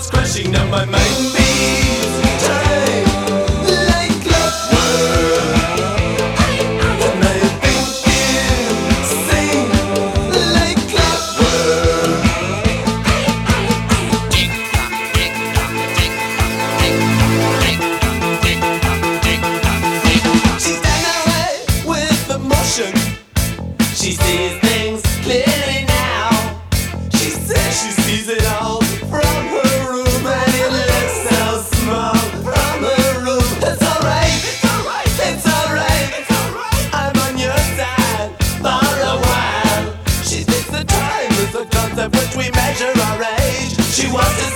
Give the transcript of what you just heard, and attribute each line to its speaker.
Speaker 1: thoughts crashing down my mind beats time like clockwork. And I think you sing like clockwork. She's done away with emotion. She sees things clearly now. She says she sees it all from her room, and it looks so small from her room. It's alright, it's alright, it's alright, it's alright. I'm on your side for a while. She thinks that time is a concept which we measure our age. She wants to